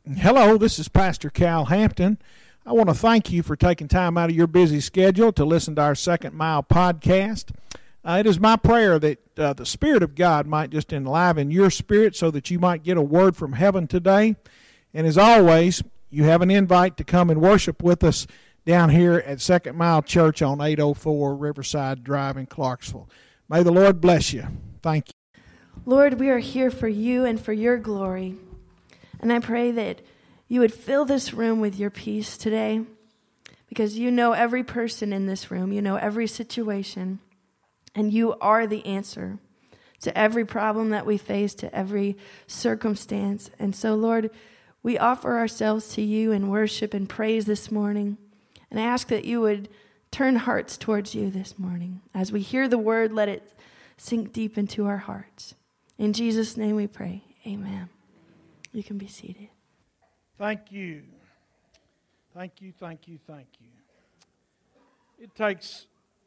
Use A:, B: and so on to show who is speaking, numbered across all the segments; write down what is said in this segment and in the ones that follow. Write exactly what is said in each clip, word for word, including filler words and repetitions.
A: Hello, this is Pastor Cal Hampton. I want to thank you for taking time out of your busy schedule to listen to our Second Mile podcast. Uh, it is my prayer that uh, the Spirit of God might just enliven your spirit so that you might get a word from heaven today. And as always, you have an invite to come and worship with us down here at Second Mile Church on eight oh four Riverside Drive in Clarksville. May the Lord bless you. Thank you.
B: Lord, we are here for you and for your glory. And I pray that you would fill this room with your peace today, because you know every person in this room, you know every situation, and you are the answer to every problem that we face, to every circumstance. And so, Lord, we offer ourselves to you in worship and praise this morning. And I ask that you would turn hearts towards you this morning. As we hear the word, let it sink deep into our hearts. In Jesus' name we pray. Amen. You can be seated.
A: Thank you. Thank you, thank you, thank you. It takes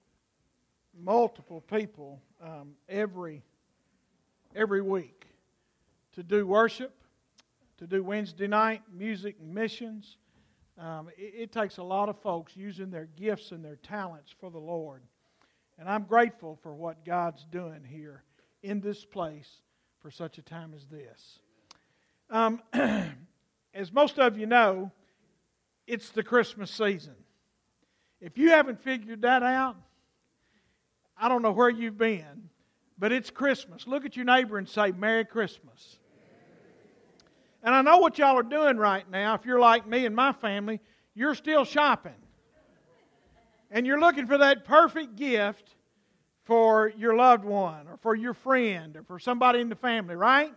A: multiple people um, every, every week to do worship, to do Wednesday night music and missions. Um, it, it takes a lot of folks using their gifts and their talents for the Lord. And I'm grateful for what God's doing here in this place for such a time as this. Um, as most of you know, it's the Christmas season. If you haven't figured that out, I don't know where you've been, but it's Christmas. Look at your neighbor and say, Merry Christmas. And I know what y'all are doing right now. If you're like me and my family, you're still shopping. And you're looking for that perfect gift for your loved one or for your friend or for somebody in the family, right?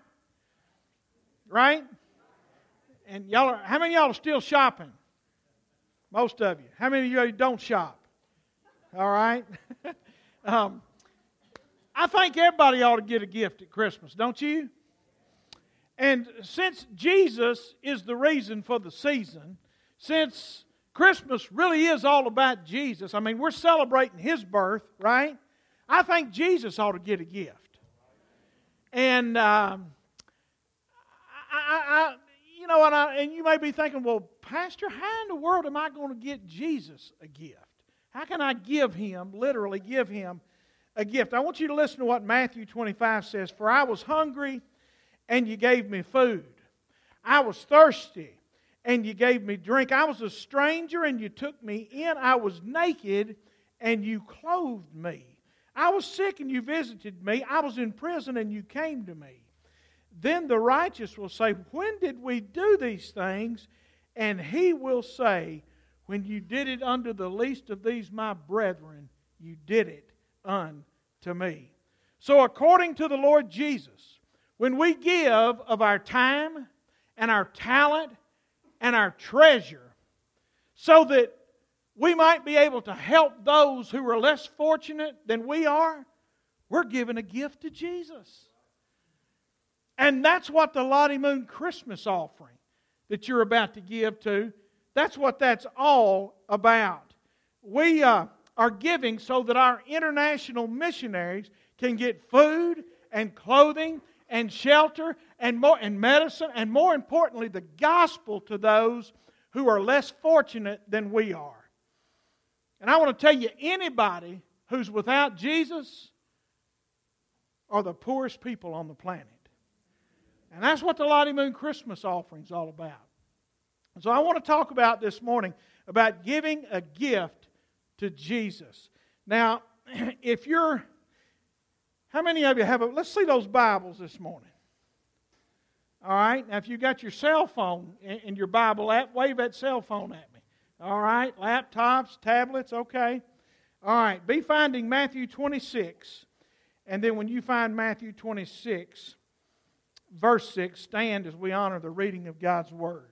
A: Right? And y'all are, how many of y'all are still shopping? Most of you. How many of you don't shop? All right? um, I think everybody ought to get a gift at Christmas, don't you? And since Jesus is the reason for the season, since Christmas really is all about Jesus, I mean, we're celebrating His birth, right? I think Jesus ought to get a gift. And um, I, I, you know, and, I, and you may be thinking, well, Pastor, how in the world am I going to get Jesus a gift? How can I give Him, literally give Him a gift? I want you to listen to what Matthew twenty-five says. For I was hungry, and you gave me food. I was thirsty, and you gave me drink. I was a stranger, and you took me in. I was naked, and you clothed me. I was sick, and you visited me. I was in prison, and you came to me. Then the righteous will say, when did we do these things? And He will say, when you did it unto the least of these my brethren, you did it unto me. So according to the Lord Jesus, when we give of our time and our talent and our treasure so that we might be able to help those who are less fortunate than we are, we're giving a gift to Jesus. And that's what the Lottie Moon Christmas offering that you're about to give to, that's what that's all about. We uh, are giving so that our international missionaries can get food and clothing and shelter and more and medicine, and more importantly, the gospel to those who are less fortunate than we are. And I want to tell you, anybody who's without Jesus are the poorest people on the planet. And that's what the Lottie Moon Christmas offering is all about. So I want to talk about this morning about giving a gift to Jesus. Now, if you're, how many of you have a, let's see those Bibles this morning. All right, now if you got your cell phone in your Bible app, wave that cell phone at me. All right, laptops, tablets, okay. All right, be finding Matthew twenty-six. And then when you find Matthew twenty-six, verse six, stand as we honor the reading of God's Word.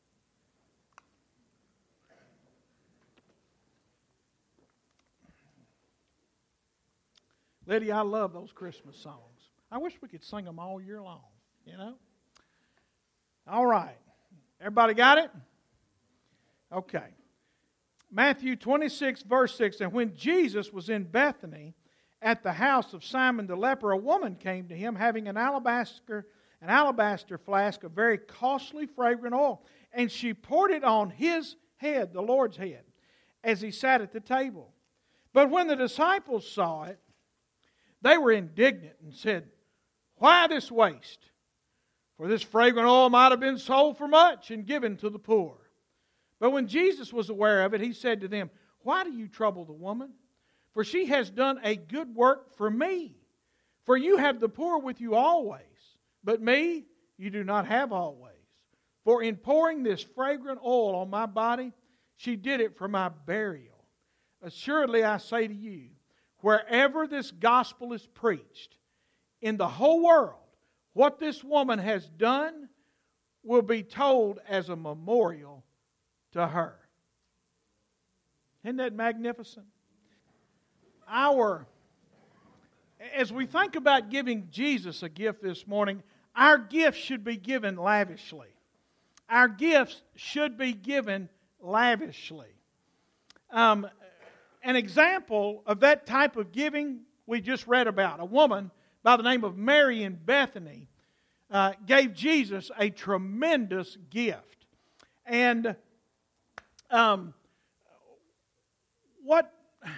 A: Lydia, I love those Christmas songs. I wish we could sing them all year long, you know. All right. Everybody got it? Okay. Matthew twenty-six, verse six, and when Jesus was in Bethany at the house of Simon the leper, a woman came to him having an alabaster an alabaster flask of very costly fragrant oil. And she poured it on His head, the Lord's head, as He sat at the table. But when the disciples saw it, they were indignant and said, "Why this waste? For this fragrant oil might have been sold for much and given to the poor." But when Jesus was aware of it, He said to them, "Why do you trouble the woman? For she has done a good work for me. For you have the poor with you always, but me you do not have always. For in pouring this fragrant oil on my body, she did it for my burial. Assuredly I say to you, wherever this gospel is preached in the whole world, what this woman has done will be told as a memorial to her." Isn't that magnificent? Our, as we think about giving Jesus a gift this morning, our gift should be given lavishly. Our gifts should be given lavishly. Um, an example of that type of giving we just read about. A woman by the name of Mary in Bethany uh, gave Jesus a tremendous gift. And um, what...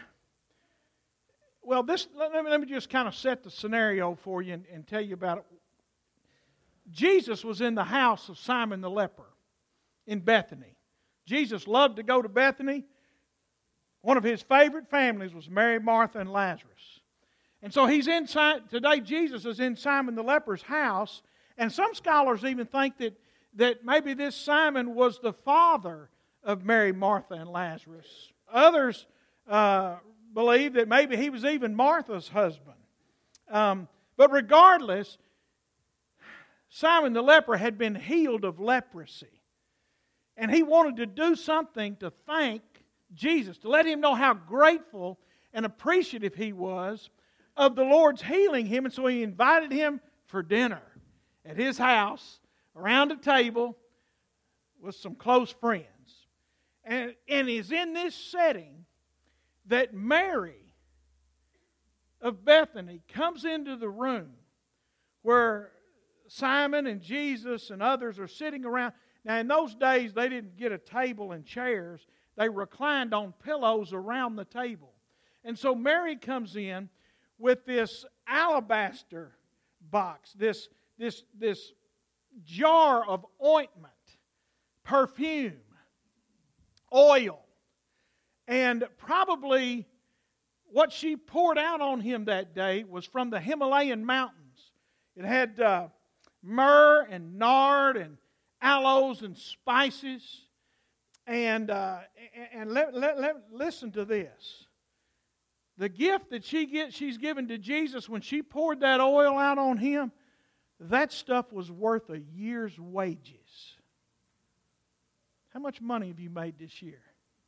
A: Well, this let me, let me just kind of set the scenario for you and, and tell you about it. Jesus was in the house of Simon the leper in Bethany. Jesus loved to go to Bethany. One of His favorite families was Mary, Martha, and Lazarus. And so he's in today. Jesus is in Simon the leper's house, and some scholars even think that that maybe this Simon was the father of Mary, Martha, and Lazarus. Others Uh, believe that maybe he was even Martha's husband. Um, but regardless, Simon the leper had been healed of leprosy. And he wanted to do something to thank Jesus, to let Him know how grateful and appreciative he was of the Lord's healing him. And so he invited him for dinner at his house, around a table, with some close friends. And, and it's in this setting that Mary of Bethany comes into the room where Simon and Jesus and others are sitting around. Now, in those days, they didn't get a table and chairs. They reclined on pillows around the table. And so Mary comes in with this alabaster box, this, this, this jar of ointment, perfume, oil. And probably what she poured out on Him that day was from the Himalayan mountains. It had uh, myrrh and nard and aloes and spices. And uh, and let, let, let, listen to this. The gift that she get, she's given to Jesus when she poured that oil out on Him, that stuff was worth a year's wages. How much money have you made this year?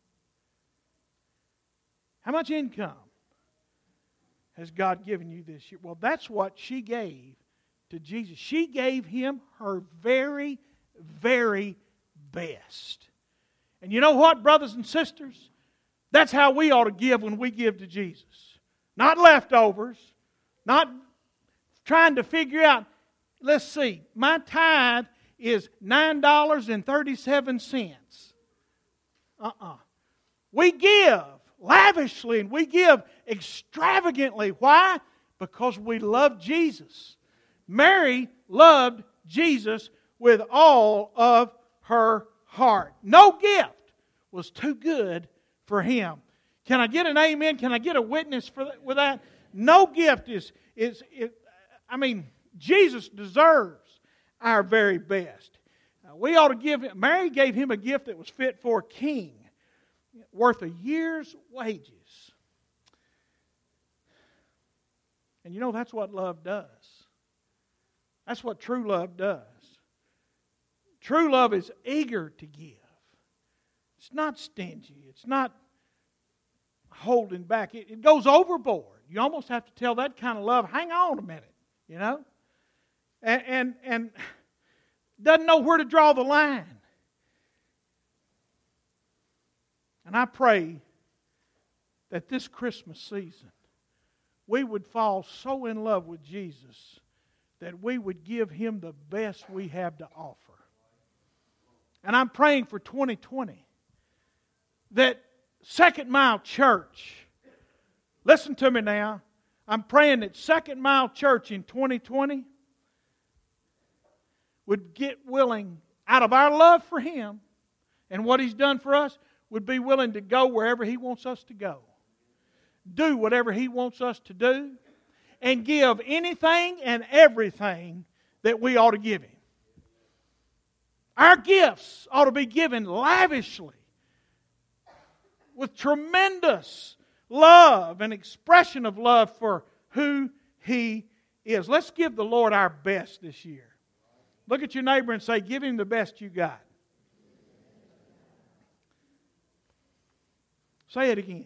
A: How much income has God given you this year? Well, that's what she gave to Jesus. She gave Him her very, very best. And you know what, brothers and sisters? That's how we ought to give when we give to Jesus. Not leftovers. Not trying to figure out, let's see, my tithe is nine dollars and thirty-seven cents. Uh-uh. We give lavishly and we give extravagantly. Why? Because we love Jesus. Mary loved Jesus with all of her heart. No gift was too good for Him. Can I get an amen? Can I get a witness for that, with that? No gift is, is, is I mean, Jesus deserves our very best. Uh, we ought to give Him, Mary gave Him a gift that was fit for a king, worth a year's wages. And you know, that's what love does. That's what true love does. True love is eager to give. It's not stingy. It's not holding back. It, it goes overboard. You almost have to tell that kind of love, hang on a minute, you know? And, and, and doesn't know where to draw the line. And I pray that this Christmas season we would fall so in love with Jesus that we would give Him the best we have to offer. And I'm praying for twenty twenty that Second Mile Church, listen to me now, I'm praying that Second Mile Church in twenty twenty would get willing, out of our love for Him and what He's done for us, would be willing to go wherever He wants us to go. Do whatever He wants us to do. And give anything and everything that we ought to give Him. Our gifts ought to be given lavishly, with tremendous love and expression of love for who He is. Let's give the Lord our best this year. Look at your neighbor and say, give Him the best you got. Say it again.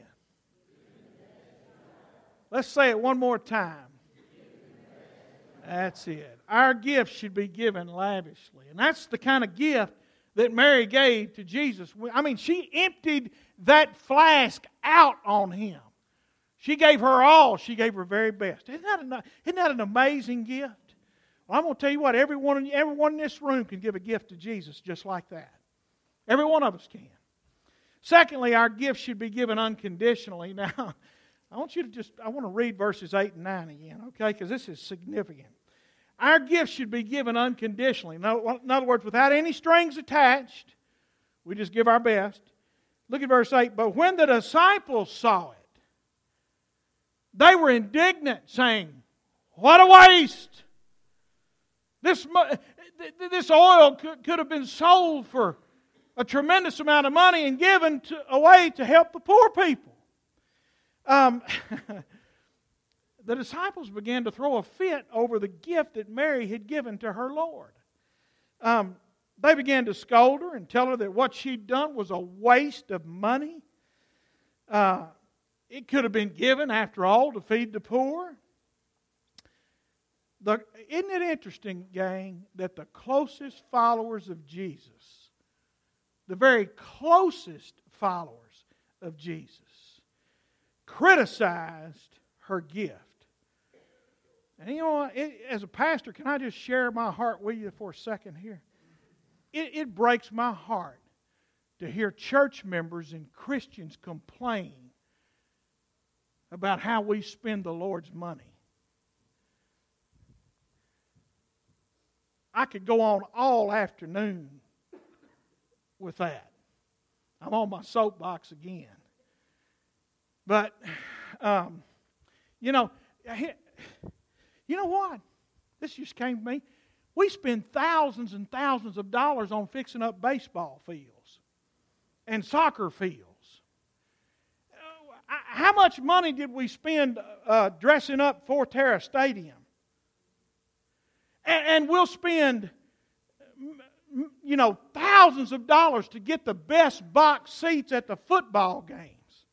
A: Let's say it one more time. That's it. Our gifts should be given lavishly. And that's the kind of gift that Mary gave to Jesus. I mean, she emptied that flask out on Him. She gave her all. She gave her very best. Isn't that, an, isn't that an amazing gift? Well, I'm going to tell you what, everyone, everyone in this room can give a gift to Jesus just like that. Every one of us can. Secondly, our gifts should be given unconditionally. Now, I want you to just, I want to read verses eight and nine again, okay? Because this is significant. Our gifts should be given unconditionally. In other words, without any strings attached. We just give our best. Look at verse eight. But when the disciples saw it, they were indignant, saying, what a waste! This, this oil could, could have been sold for a tremendous amount of money and given to, away to help the poor people. Um, the disciples began to throw a fit over the gift that Mary had given to her Lord. Um, they began to scold her and tell her that what she'd done was a waste of money. Uh, it could have been given, after all, to feed the poor. The, isn't it interesting, gang, that the closest followers of Jesus, the very closest followers of Jesus, criticized her gift. And you know, it, as a pastor, can I just share my heart with you for a second here? It, it breaks my heart to hear church members and Christians complain about how we spend the Lord's money. I could go on all afternoon with that. I'm on my soapbox again. But, um, you know, you know what? This just came to me. We spend thousands and thousands of dollars on fixing up baseball fields and soccer fields. Uh, how much money did we spend uh, dressing up Forterra Stadium? And, and we'll spend, you know, thousands of dollars to get the best box seats at the football games.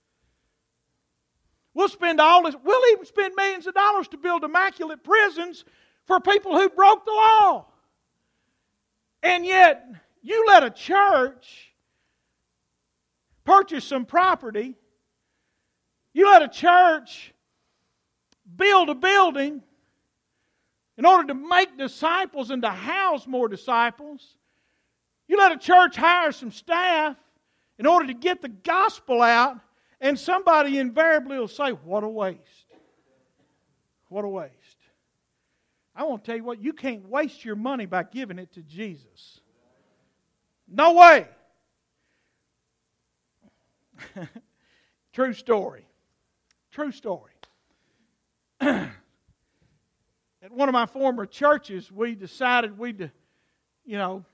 A: We'll spend all this, we'll even spend millions of dollars to build immaculate prisons for people who broke the law. And yet, you let a church purchase some property, you let a church build a building in order to make disciples and to house more disciples. You let a church hire some staff in order to get the gospel out, and somebody invariably will say, what a waste. What a waste. I want to tell you what, you can't waste your money by giving it to Jesus. No way. True story. True story. At one of my former churches, we decided we'd, you know,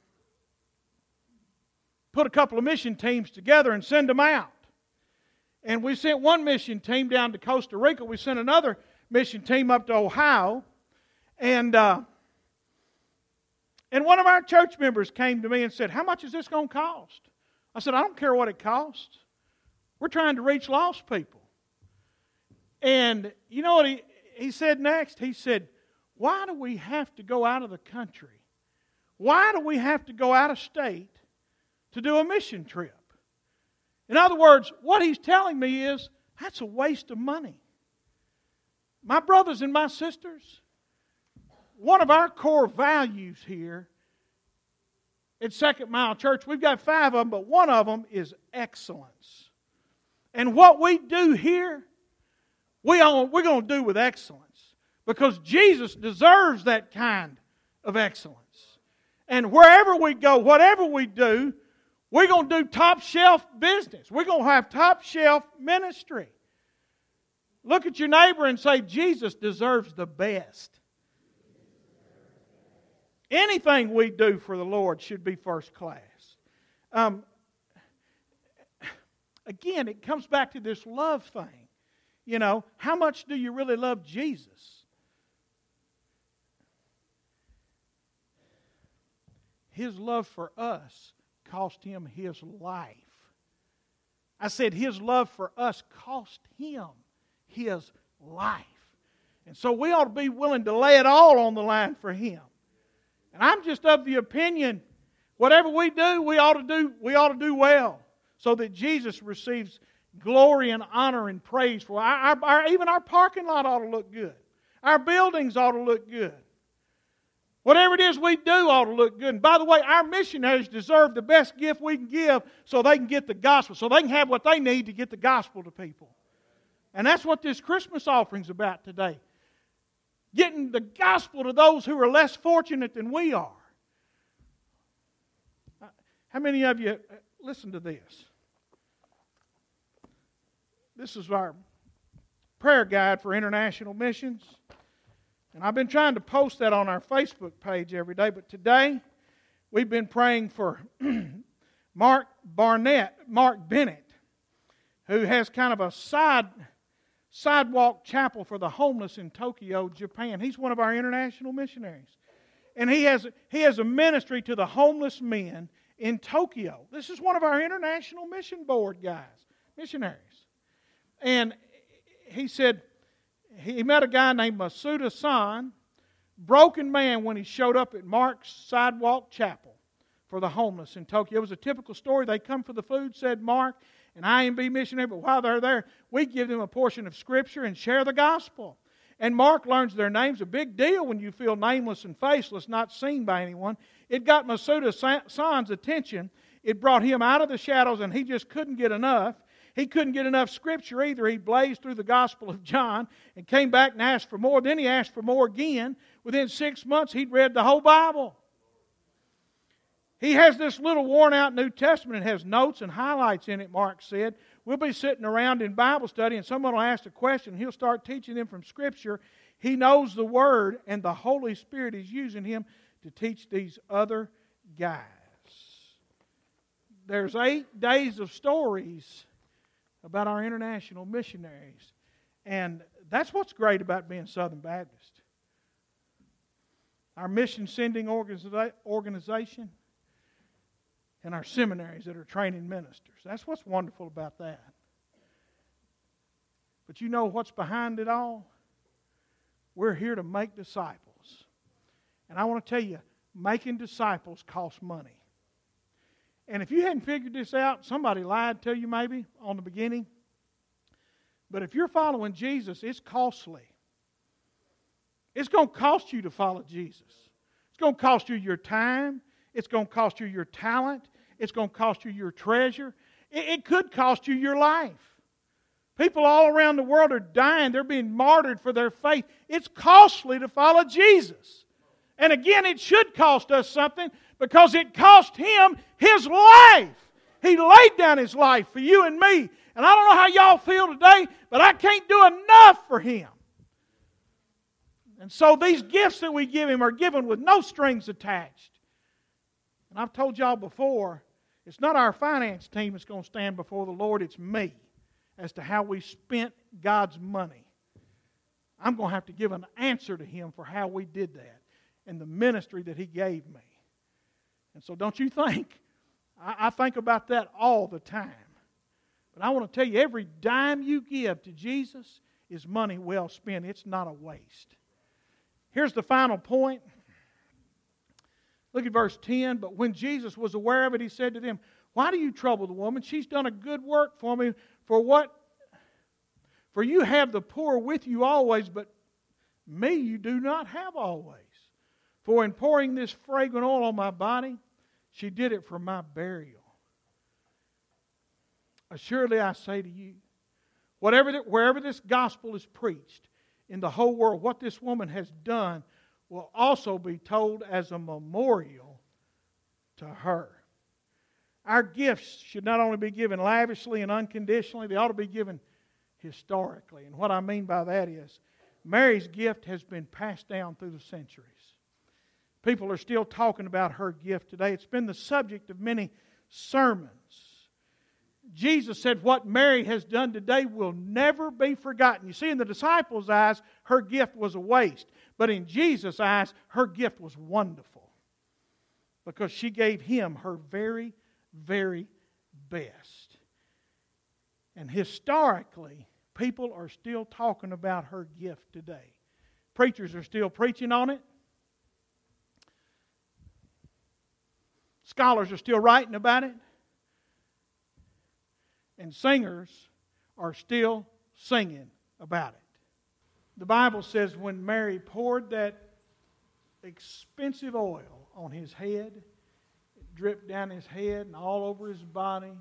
A: put a couple of mission teams together and send them out. And we sent one mission team down to Costa Rica. We sent another mission team up to Ohio. And uh, and one of our church members came to me and said, how much is this going to cost? I said, I don't care what it costs. We're trying to reach lost people. And you know what he, he said next? He said, why do we have to go out of the country? Why do we have to go out of state to do a mission trip? In other words, what he's telling me is, that's a waste of money. My brothers and my sisters, one of our core values here at Second Mile Church, we've got five of them, but one of them is excellence. And what we do here, we all, we're going to do with excellence. Because Jesus deserves that kind of excellence. And wherever we go, whatever we do, we're going to do top shelf business. We're going to have top shelf ministry. Look at your neighbor and say, Jesus deserves the best. Anything we do for the Lord should be first class. Um, again, it comes back to this love thing. You know, how much do you really love Jesus? His love for us cost Him His life. I said His love for us cost Him His life. And so we ought to be willing to lay it all on the line for Him. And I'm just of the opinion, whatever we do, we ought to do, we ought to do well, so that Jesus receives glory and honor and praise for. Our, our, our, even our parking lot ought to look good. Our buildings ought to look good. Whatever it is we do ought to look good. And by the way, our missionaries deserve the best gift we can give so they can get the gospel, so they can have what they need to get the gospel to people. And that's what this Christmas offering's about today. Getting the gospel to those who are less fortunate than we are. How many of you, listen to this. This is our prayer guide for international missions. And I've been trying to post that on our Facebook page every day, but today we've been praying for Mark Barnett, Mark Bennett, who has kind of a side sidewalk chapel for the homeless in Tokyo, Japan. He's one of our international missionaries. And he has, he has a ministry to the homeless men in Tokyo. This is one of our international mission board guys, missionaries. And he said, he met a guy named Masuda San, broken man, when he showed up at Mark's sidewalk chapel for the homeless in Tokyo. It was a typical story. They come for the food, said Mark, and I M B missionary, but while they're there, we give them a portion of Scripture and share the gospel. And Mark learns their names. A big deal when you feel nameless and faceless, not seen by anyone. It got Masuda San's attention. It brought him out of the shadows, and he just couldn't get enough. He couldn't get enough Scripture either. He blazed through the Gospel of John and came back and asked for more. Then he asked for more again. Within six months, he'd read the whole Bible. He has this little worn-out New Testament. It has notes and highlights in it, Mark said. We'll be sitting around in Bible study, and someone will ask a question. He'll start teaching them from Scripture. He knows the Word, and the Holy Spirit is using him to teach these other guys. There's eight days of stories about our international missionaries. And that's what's great about being Southern Baptist. Our mission-sending organization and our seminaries that are training ministers. That's what's wonderful about that. But you know what's behind it all? We're here to make disciples. And I want to tell you, making disciples costs money. And if you hadn't figured this out, somebody lied to you maybe on the beginning. But if you're following Jesus, it's costly. It's going to cost you to follow Jesus. It's going to cost you your time. It's going to cost you your talent. It's going to cost you your treasure. It, it could cost you your life. People all around the world are dying. They're being martyred for their faith. It's costly to follow Jesus. And again, it should cost us something, because it cost Him His life. He laid down His life for you and me. And I don't know how y'all feel today, but I can't do enough for Him. And so these gifts that we give Him are given with no strings attached. And I've told y'all before, it's not our finance team that's going to stand before the Lord, it's me, as to how we spent God's money. I'm going to have to give an answer to Him for how we did that and the ministry that He gave me. And so don't you think, I, I think about that all the time. But I want to tell you, every dime you give to Jesus is money well spent. It's not a waste. Here's the final point. Look at verse ten. But when Jesus was aware of it, He said to them, "Why do you trouble the woman? She's done a good work for me. For what? For you have the poor with you always, but me you do not have always." For in pouring this fragrant oil on my body, she did it for my burial. Assuredly I say to you, whatever, wherever this gospel is preached in the whole world, what this woman has done will also be told as a memorial to her. Our gifts should not only be given lavishly and unconditionally, they ought to be given historically. And what I mean by that is, Mary's gift has been passed down through the centuries. People are still talking about her gift today. It's been the subject of many sermons. Jesus said what Mary has done today will never be forgotten. You see, in the disciples' eyes, her gift was a waste. But in Jesus' eyes, her gift was wonderful. Because she gave Him her very, very best. And historically, people are still talking about her gift today. Preachers are still preaching on it. Scholars are still writing about it. And singers are still singing about it. The Bible says when Mary poured that expensive oil on His head, it dripped down His head and all over His body,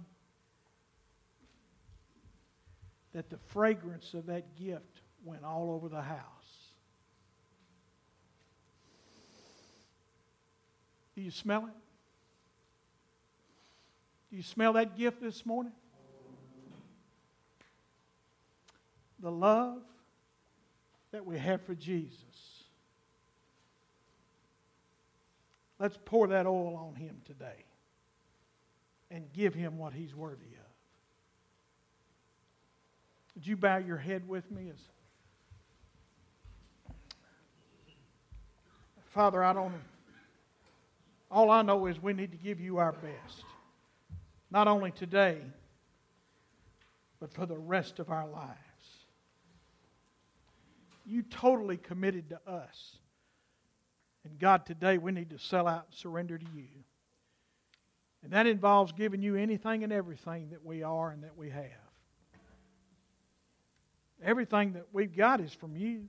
A: that the fragrance of that gift went all over the house. Do you smell it? Do you smell that gift this morning? The love that we have for Jesus. Let's pour that oil on Him today and give Him what He's worthy of. Would you bow your head with me? As Father, I don't. All I know is we need to give You our best. Not only today, but for the rest of our lives. You totally committed to us. And God, today we need to sell out and surrender to You. And that involves giving You anything and everything that we are and that we have. Everything that we've got is from You.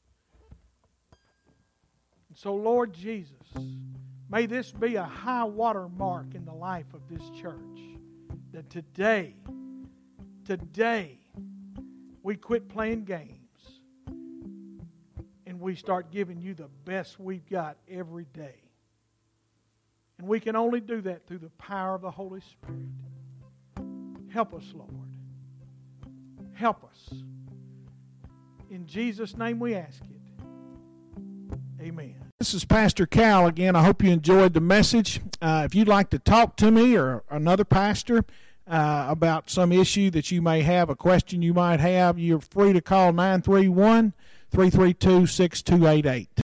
A: And so, Lord Jesus, may this be a high water mark in the life of this church. That today, today, we quit playing games and we start giving You the best we've got every day. And we can only do that through the power of the Holy Spirit. Help us, Lord. Help us. In Jesus' name we ask it. Amen. This is Pastor Cal again. I hope you enjoyed the message. Uh, if you'd like to talk to me or another pastor uh, about some issue that you may have, a question you might have, you're free to call nine three one, three three two, six two eight eight.